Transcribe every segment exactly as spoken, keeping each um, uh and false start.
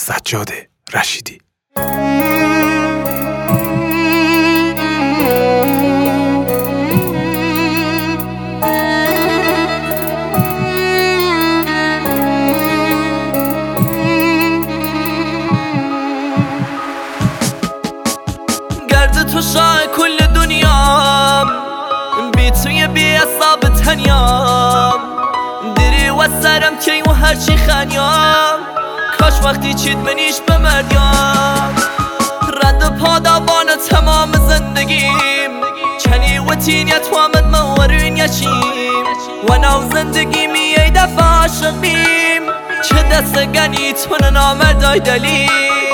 سجاد رشیدی. گرد تو شاه کل دنیام، بی توی بی اصاب تنیام، دری و سرم کی و هرچی خنیام، کاش وقتی چید منیش بمردیم. رد پادابان تمام زندگیم، چنی و تینیت و آمد مورین یچیم، و نو زندگیم یه دفعه عاشق بیم، چه دست گنی تو نامردای دلیم،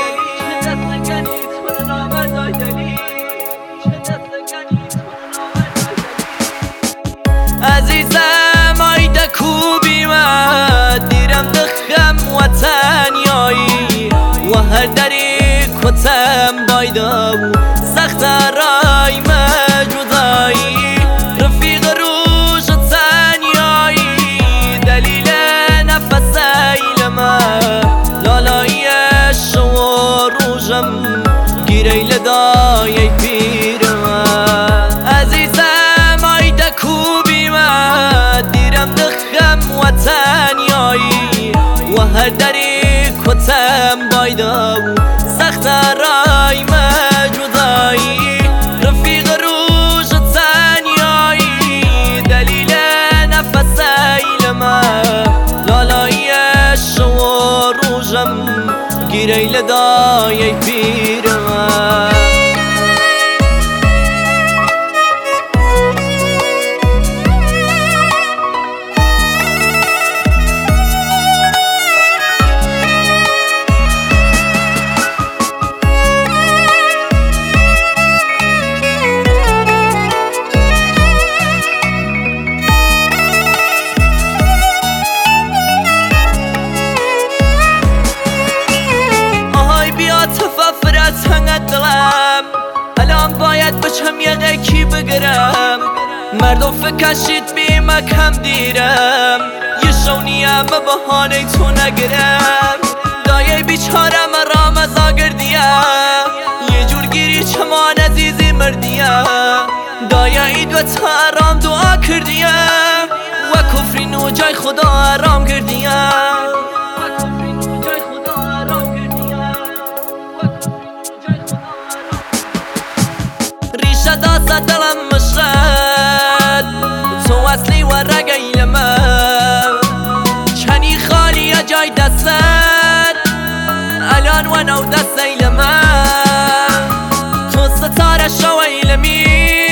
عزیزم آیده کوبی من، دیرم دخم وطنیایی، و هر دری کتم بایده و سخت رای مجودایی، رفیق روش تنیایی، دلیل نفس ایلمه، لالایی شو روشم گیریل دایی پیرمه. عزیزم آیده کوبی من، دیرم دخم وطنیایی، و هر دری کتم بایده و سخت رای مجودایی، رفیق روش تنیایی، دلیل نفس ایلمه، لالایی شو روشم گیریل دایی پیرمه. الان باید بچم یه قیکی بگرم، مردم فکشید بیمه کم دیرم، یه شونیم به بحانه تو نگرم، دایه بیچارم رام از آگردیم، یه جور گیری چمان عزیزی مردیم، دایه اید و تا رام دعا کردیم، و کفری نو جای خدا آرام کردیم. ریشه داسته دلم مشغد، تو اصلی و رگیل من، چنی خالی جای دستت، الان و نو دست ایل من، تو ستاره شویلمی،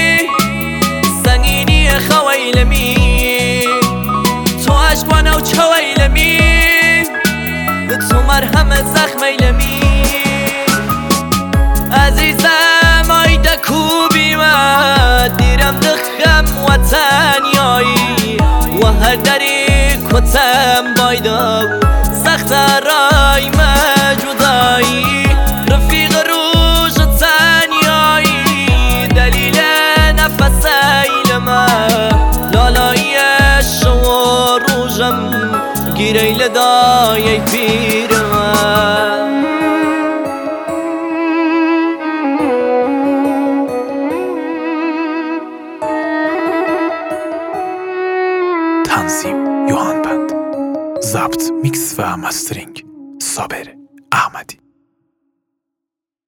سنگینی خویلمی، تو عشق و نو چویلمی، تو مرهم زخمیلمی. عزیزم آیده کوبی من، دیرم دخم وطنیایی، و هر دری کتم بایده و سخت رای مجودایی، رفیق روش تنیایی، دلیل نفس ایلمه، لالایی شو روشم گیریل دایی پیرمه. تنظیم یوهان بند، ضبط میکس و مسترینگ صابر احمدی.